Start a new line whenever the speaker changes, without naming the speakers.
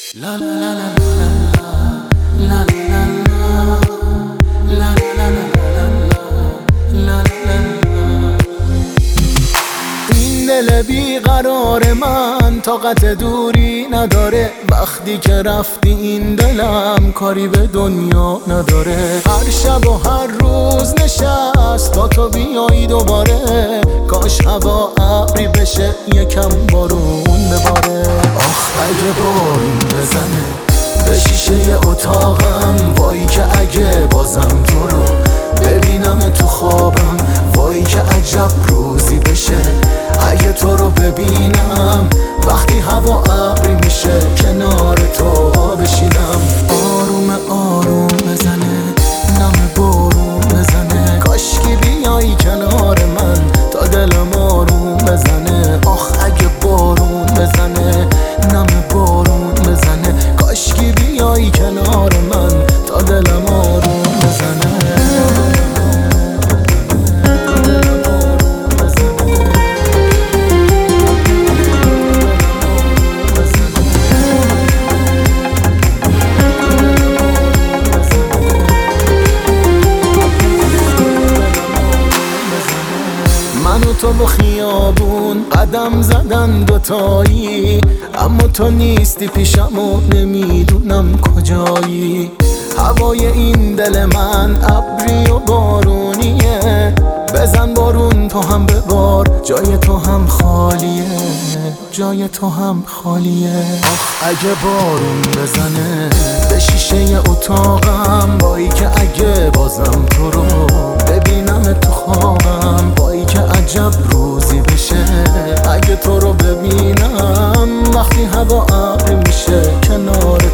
La la la la la la la la la la la la. این دل بیقرار من طاقت دوری نداره، وقتی که رفتی این دلم کاری به دنیا نداره. هر شب و هر روز نشست تا تو بیایی دوباره، کاش هوا ابری بشه یکم بارون بباره. آخ اگه بارون بزنه به شیشه اتاقم، وای که اگه بازم تو رو ببینم تو خوابم، وای که عجب روزی بشه اگه تو رو ببینم، وقتی هوا ابری میشه کنار تو بشینم. آروم آروم بزنه نم بارون بزنه، کاشکی بیایی کنار من تا دلم آروم بزنه. آخ اگه بارون بزنه نم بارون بزنه، کاشکی بیایی کنار من تا دلم آروم بزنه. من و تو با خیابون قدم زدن دوتایی، اما تو نیستی پیشم و نمیدونم کجایی. هوای این دل من ابری و بارونیه، بزن بارون تو هم ببار، جای تو هم خالیه، جای تو هم خالیه. آخ اگه بارون بزنه به شیشه اتاقم، وای که اگه بازم تو رو ببینم تو خوابم، وای که عجب روزی بشه اگه تو رو ببینم، وقتی هوا ابری میشه کنار